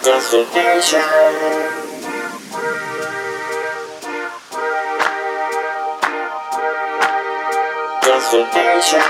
Destination. Destination.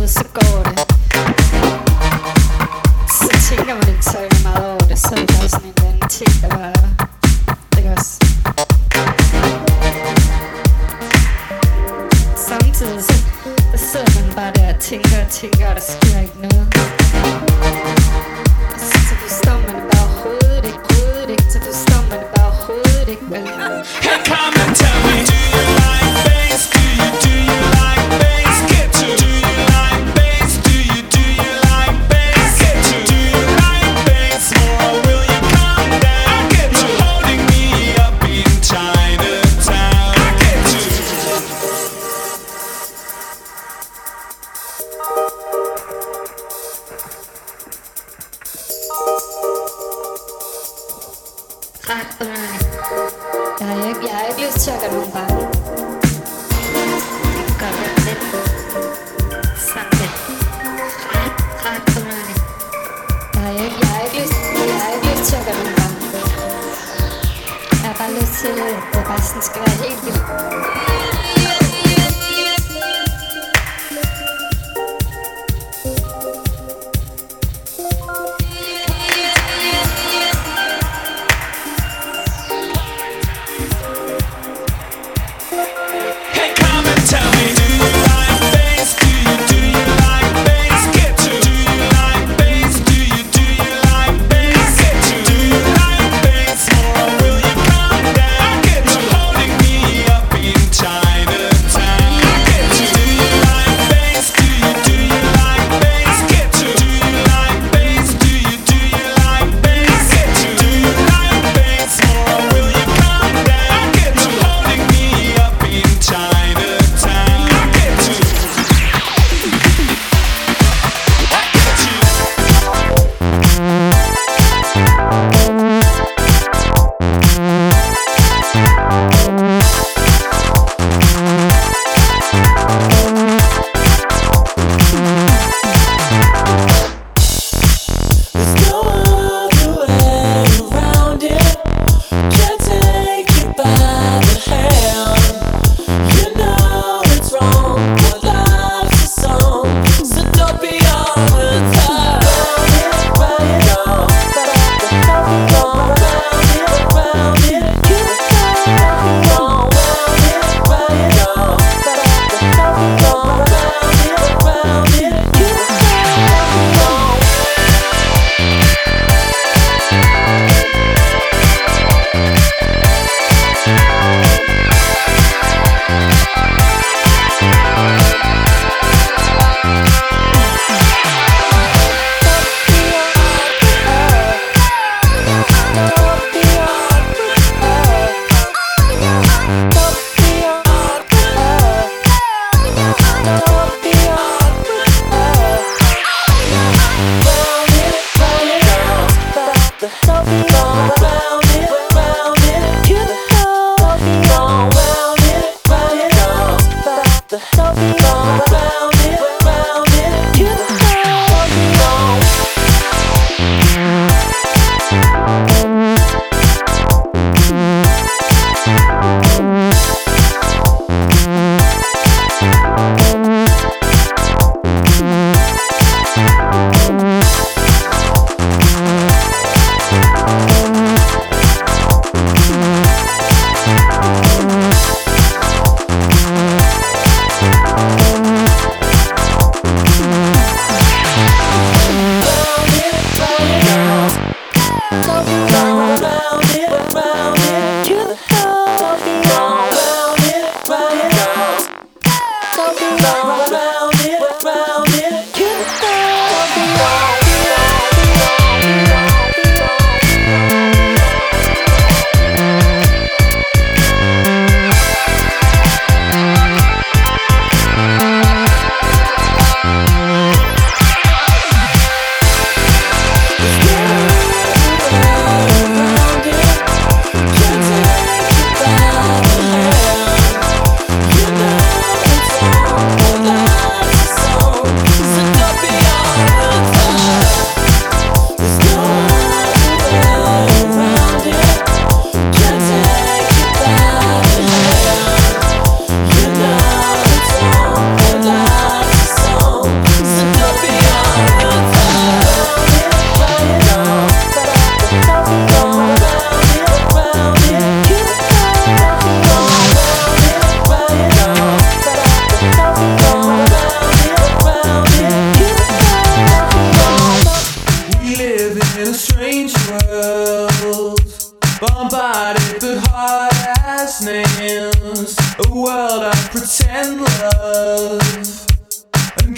noget, så går det. Så tænker man ikke så meget over det, så er det bare sådan en eller anden ting, der bare er der. Det kan også. Samtidig så sidder man bare der og tænker, og der sker ikke noget. Og så forstår man det bare overhovedet ikke, så forstår man det bare overhovedet ikke, vel? Hey, come and tell me, do you like bass? Do you like bass? Get to. Do you like bass? Do you like bass? Get to. Do you like bass? Or will you come down? Get to. Holding me up in Chinatown. Get to. Ret underligt. Jeg har ikke lyst til at gøre nogen bange. Jeg kan godt være lidt sådan lidt ret underligt. Jeg har ikke lyst til at gøre nogen bange. Jeg har bare lyst til, at det bare sådan skal være helt vildt. Hey, come and tell me, do you like bass? Do you like bass? Get to. Do you like bass? Do you like bass? Get to. Do you like bass? Or will you come down? Get to. Holding me up in time.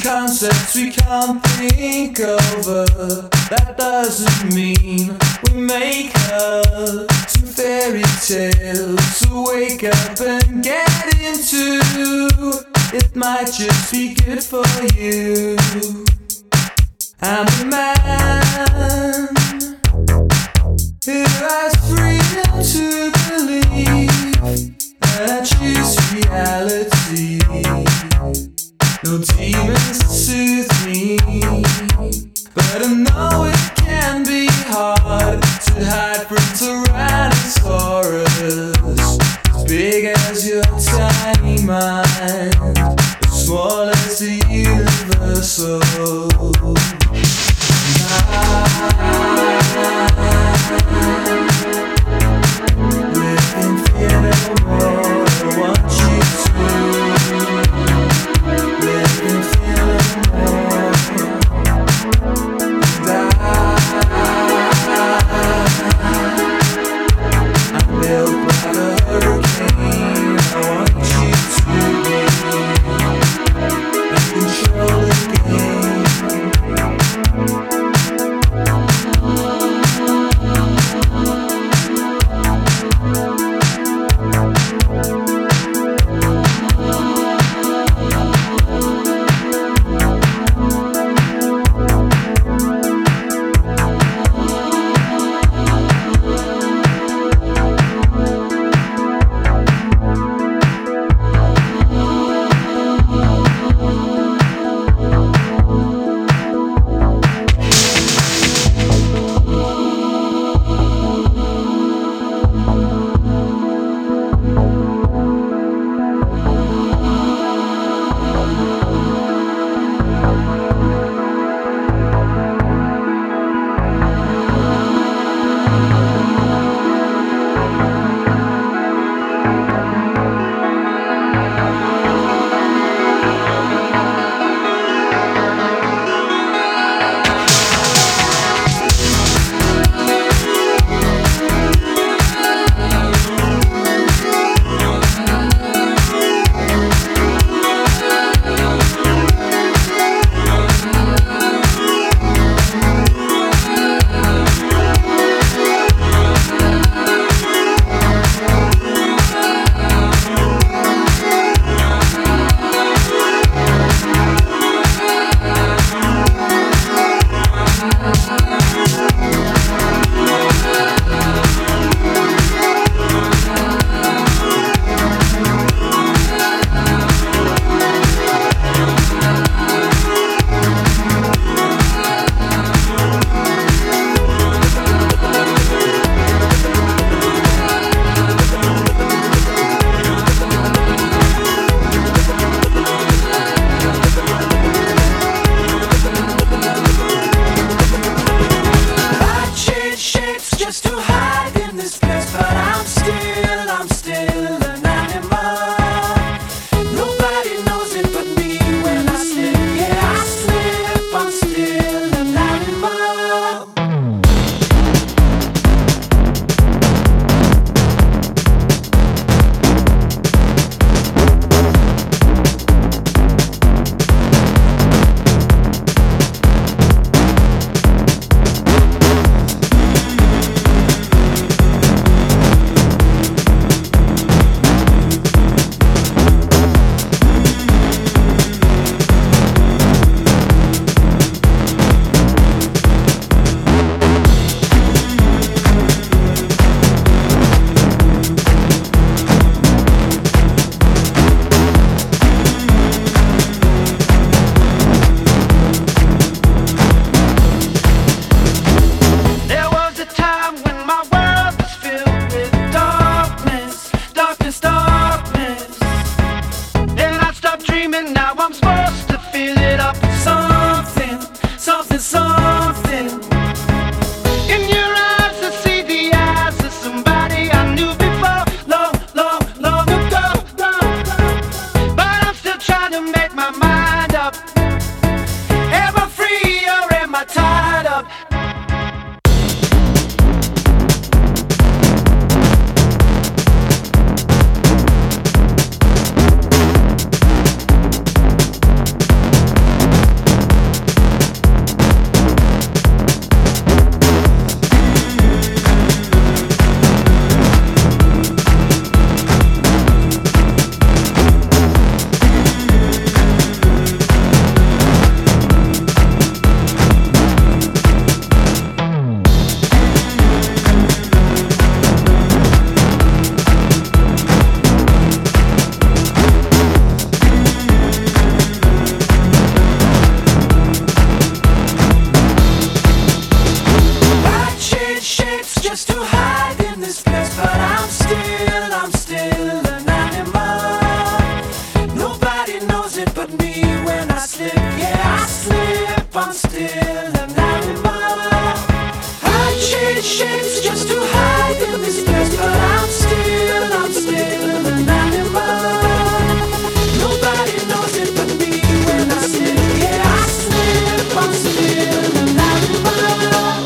concepts we can't think over. That doesn't mean we make up some fairy tales to wake up and get into. It might just be good for you. I'm a man who has freedom to believe, and I choose reality. No demons to soothe me, but I know it can be hard to hide from Tyrannosaurus. As big as your tiny mind, as small as the universal. Live in fear no more, I want you to. Live in fear no more. I'm built by the hurricane, I want you to be in control again. I'm still an animal. I change shapes just to hide in this place, but I'm still an animal. Nobody knows it but me when I slip. Yeah, I slip. I'm still an animal.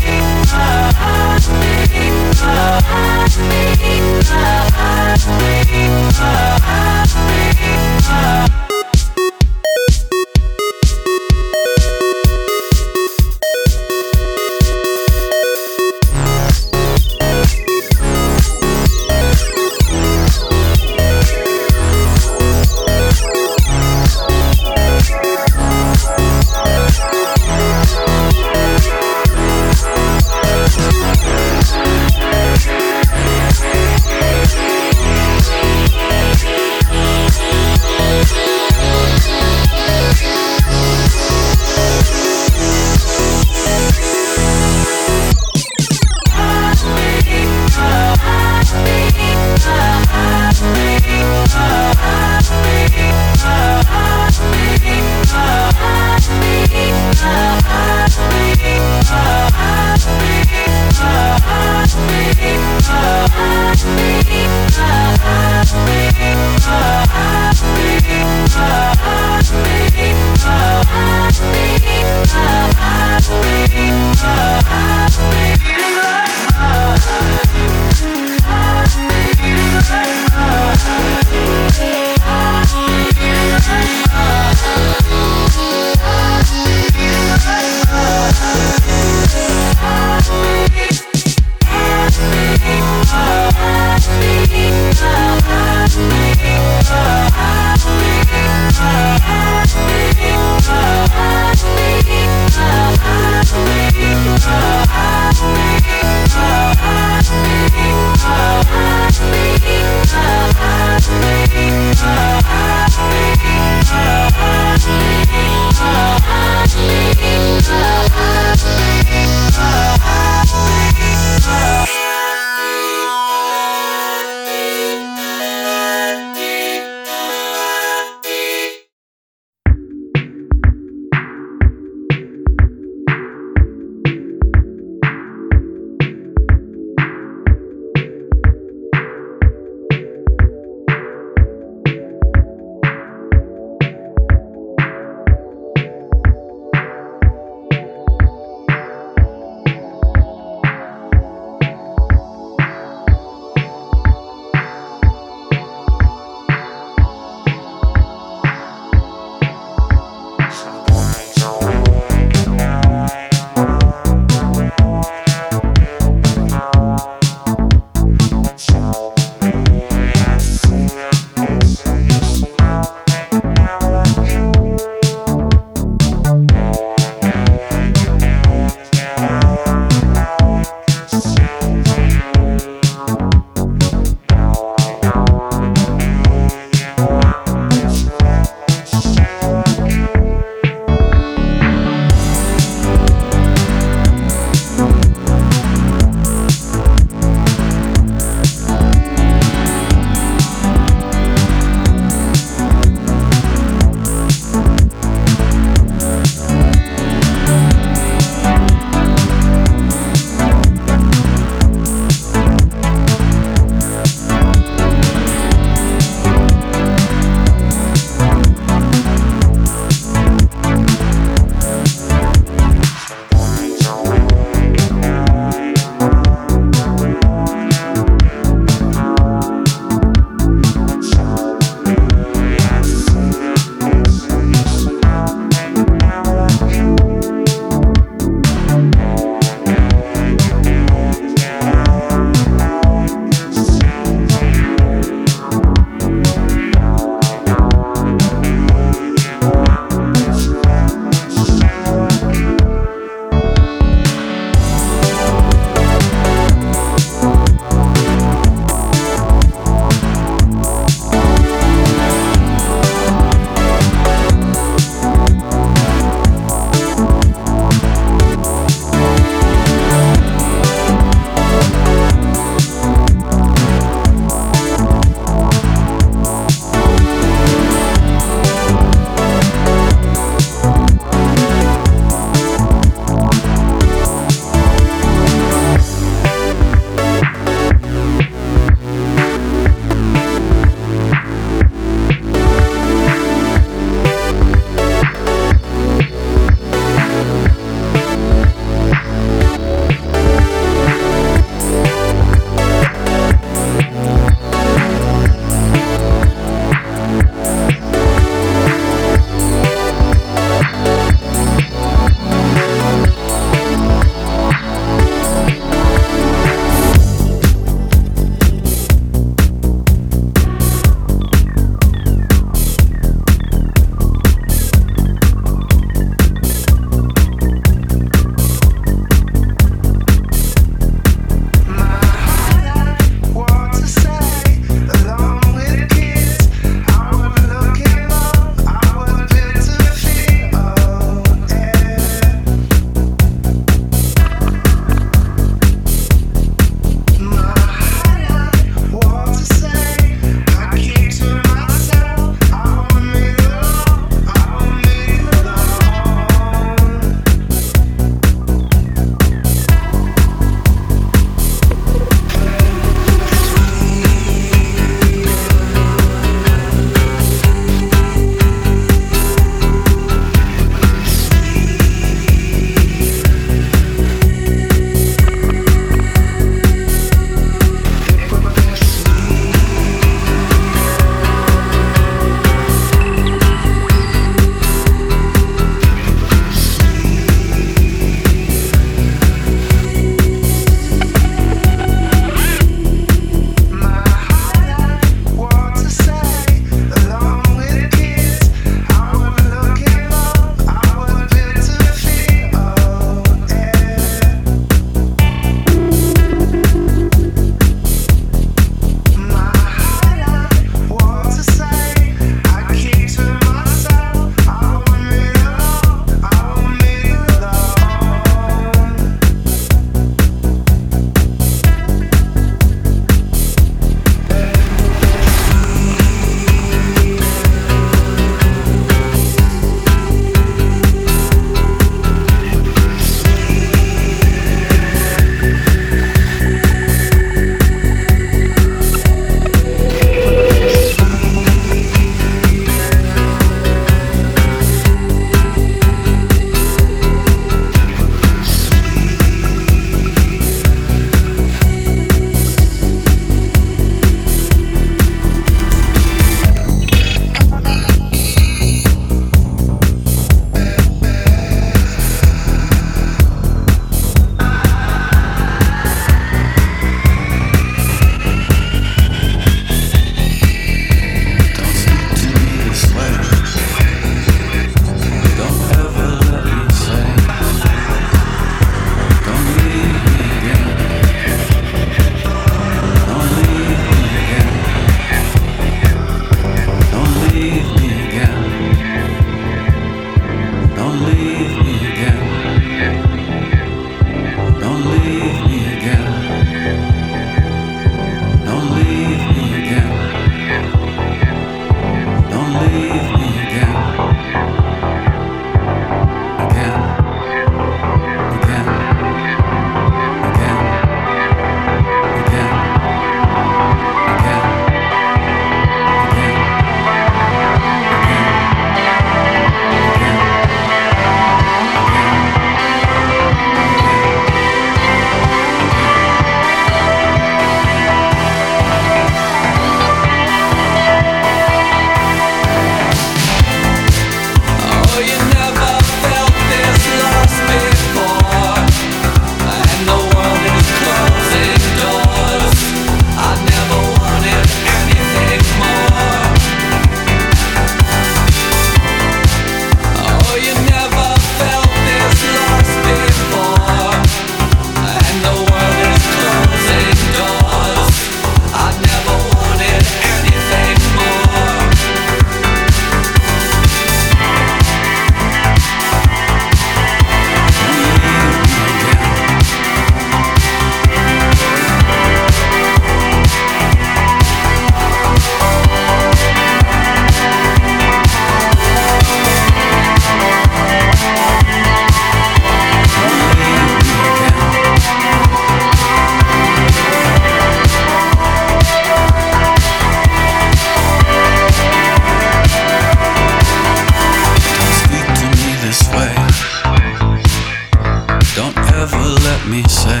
let me say,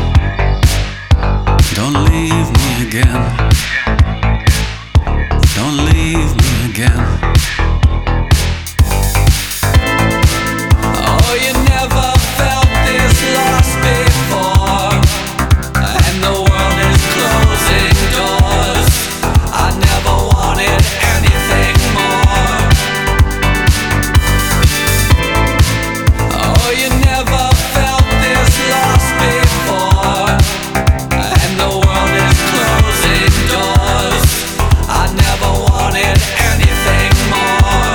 don't leave me again. Don't leave me again. Oh, you never felt this lost before, and the world is closing doors. I never wanted anything more. Oh, you never felt this lost before, and the world is closing doors. I never wanted anything more.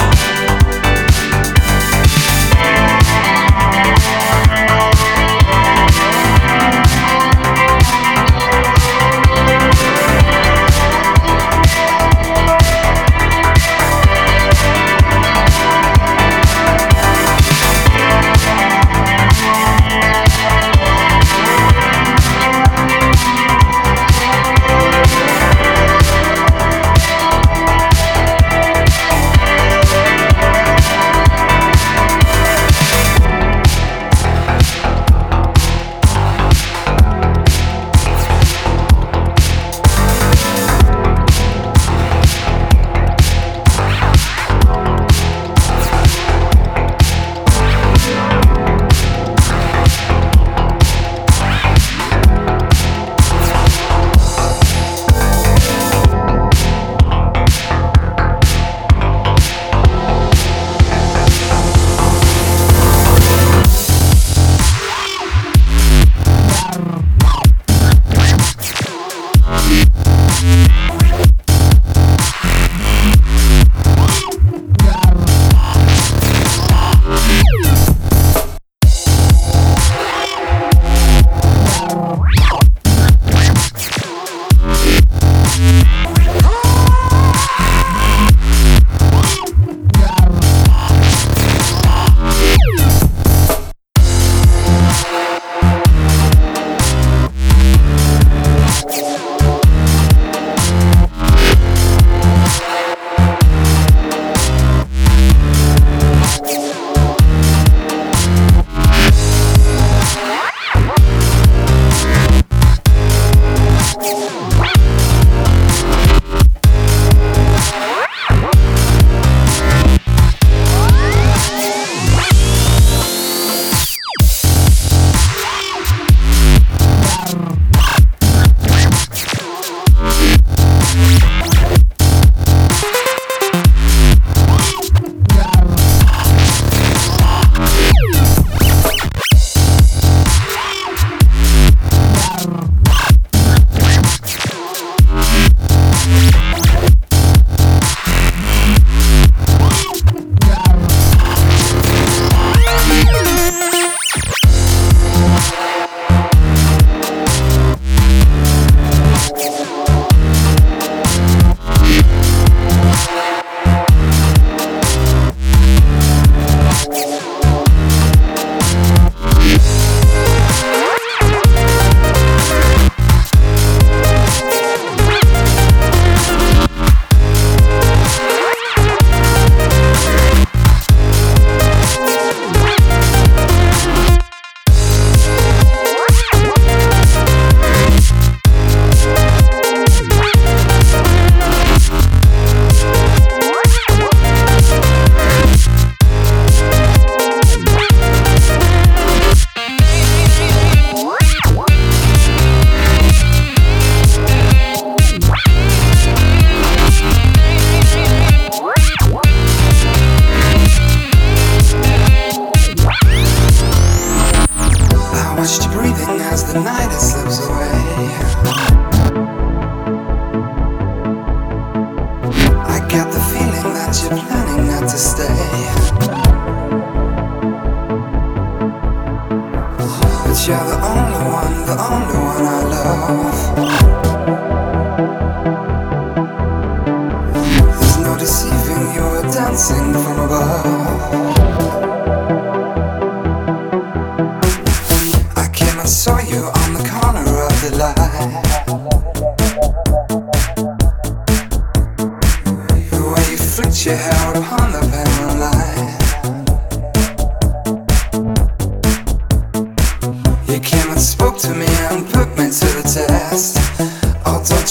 Your hair upon the pavement line. You came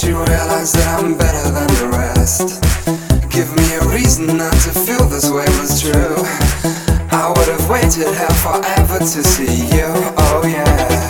you realize that I'm better than the rest? Give me a reason not to feel this way was true. I would have waited hell forever to see you, oh yeah.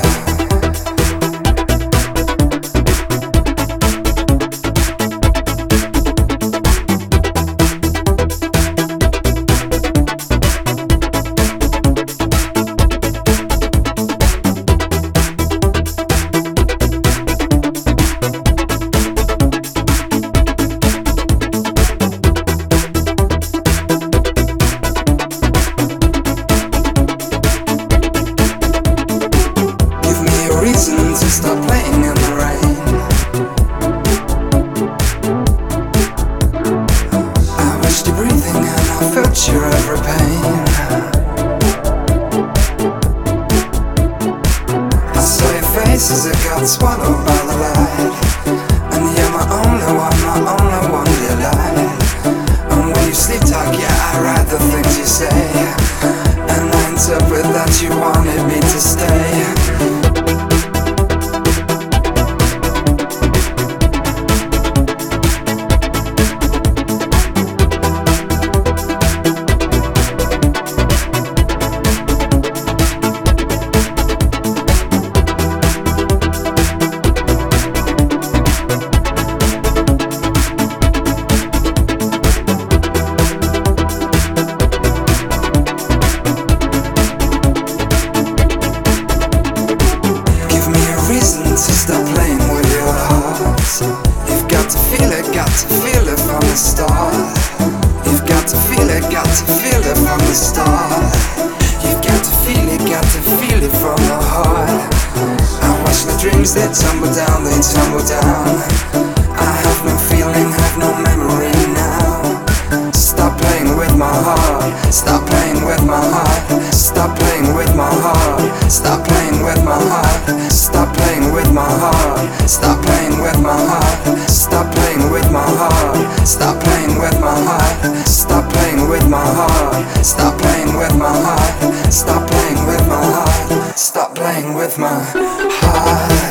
To stop playing in the rain. I watched you breathing and I felt your every pain. I saw your face as it got swallowed by the light. And you're my only one delight. And when you sleep talk, yeah, I write the things you say. And I interpret that you wanted me to stay. To stop playing with your heart. You've got to feel it from the start. You've got to feel it from the start. You've got to feel it from the heart. I watch the dreams, they tumble down. I have no feeling, have no memory now. Stop playing with my heart. Stop playing with my heart. Stop playing with my heart. Stop playing with my heart. Stop playing with my heart. Stop playing with my heart. Stop playing with my heart. Stop playing with my heart. Stop playing with my heart. Stop playing with my heart. Stop playing with my heart. Stop playing with my heart.